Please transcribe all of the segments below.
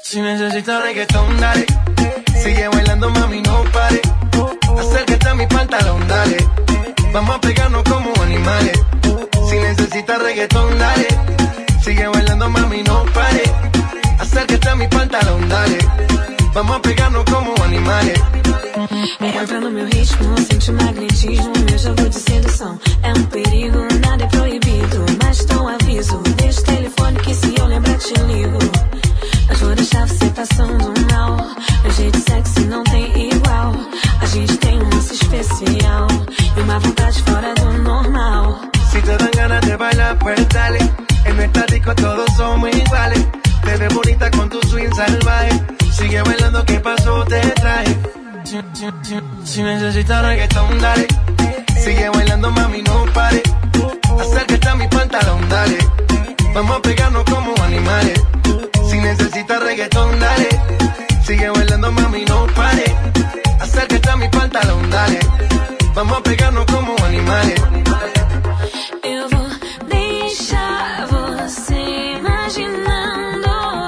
Si necesitas reggaetón, dale. Sigue bailando, mami, no pare. Acércate a mi pantalón, dale. Vamos a pegarnos como animales. Si necesitas reggaetón, dale. Sigue bailando, mami, no pare. Acércate a mi pantalón, dale. Vamos a pegarnos como animales. Entra no meu ritmo, sente o magnetismo, meu jogo de sedução. É perigo, nada é proibido, mas dou aviso. Deixa o telefone que se eu lembrar te ligo. Mas vou deixar você passando mal. Meu jeito sexy não tem igual. A gente tem um lance especial e uma vontade fora do normal. Si te dan ganas de bailar, pues dale. En nuestra disco todos somos iguales. Te ves bonita con tu swing salvaje. Sigue bailando, ¿qué pasó? Te traje. Si necesitas reggaetón, dale. Sigue bailando, mami, no pare. Acércate a mi pantalón, dale. Vamos a pegarnos como animales. Si necesitas reggaetón, dale. Sigue bailando, mami, no pare. Acércate a mi pantalón, dale. Vamos a pegarnos como animales. Eu vou deixar você imaginando.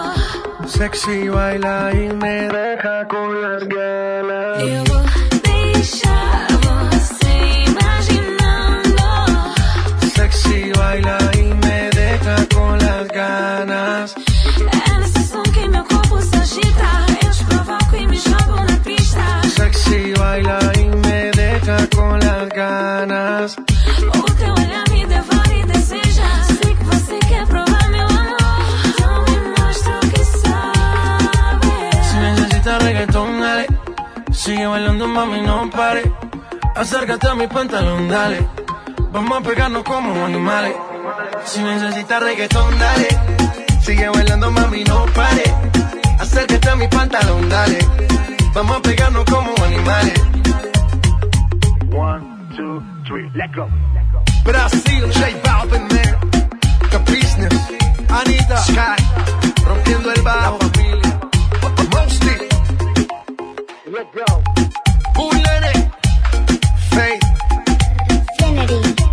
Sexy baila y me deja con las ganas. Eu vou deixar você imaginando. Sexy baila y me deja con las ganas. É nesse som que meu corpo se agita. Eu te provoco e me jogo na pista. Sexy baila y me deja con las ganas. O teu olhar me devora e deseja. Sei que você quer provar meu amor. Então me mostra o que sabe. Si necesitas reggaetón, dale. Sigue bailando, mami, no pare. Acércate a mi pantalón, dale. Vamos a pegarnos como animales. Si necesitas reggaetón, dale. Sigue bailando, mami, no pare. Acércate a mi pantalón, dale. Vamos a pegarnos como animales. 1, 2, 3, let go. Brasil, J Balvin, man. The Business, Anita, Sky, rompiendo el bajo. La familia, Mosty, Let go. Bulene, Faith, Infinity.